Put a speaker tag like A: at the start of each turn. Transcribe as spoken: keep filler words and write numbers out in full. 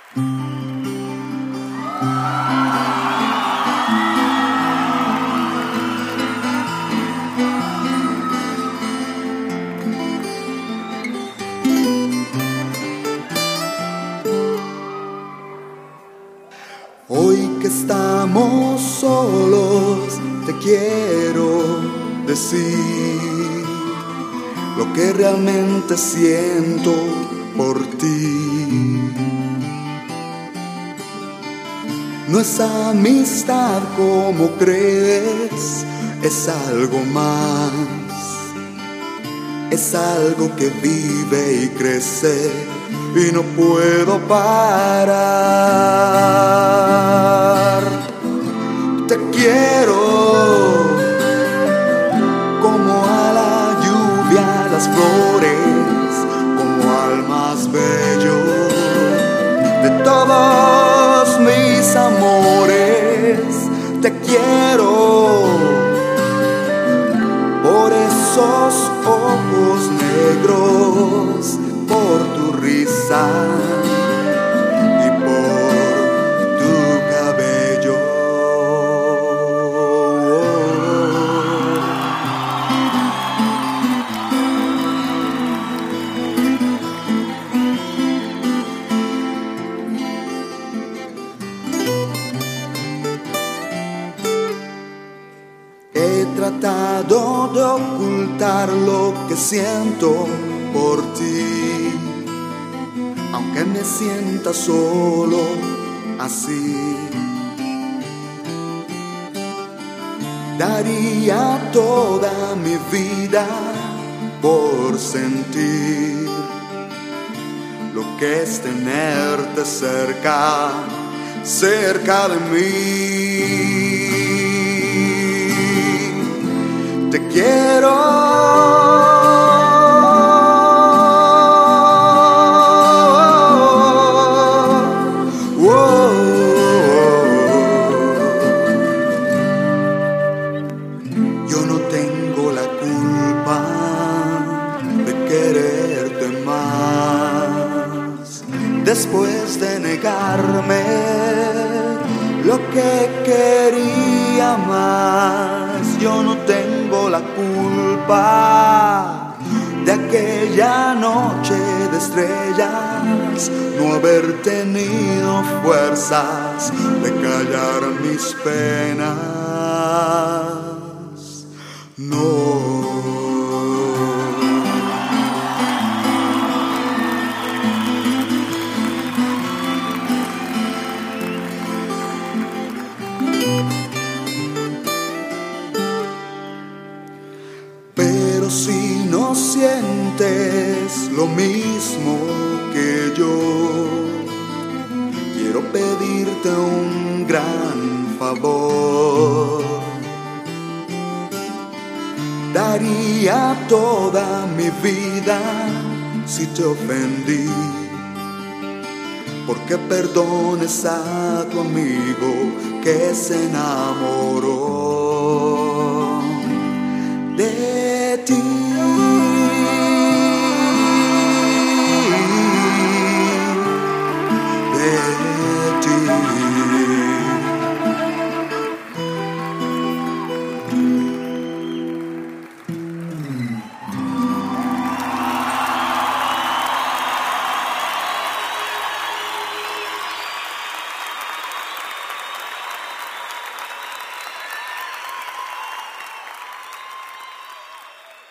A: Hoy que estamos solos, te quiero decir lo que realmente siento por ti. No es amistad como crees, es algo más. Es algo que vive y crece y no puedo parar. Te quiero como a la lluvia las flores, como al más bello de todos mis amores. Te quiero por esos ojos negros, por tu risa y por tu cabello. He tratado de ocultar lo que siento por ti, aunque me sienta solo así. Daría toda mi vida por sentir lo que es tenerte cerca, cerca de mí. Te quiero después de negarme lo que quería más. Yo no tengo la culpa de aquella noche de estrellas, no haber tenido fuerzas de callar mis penas. No. Si no sientes lo mismo que yo, quiero pedirte un gran favor. Daría toda mi vida si te ofendí, porque perdones a tu amigo que se enamoró de ti. De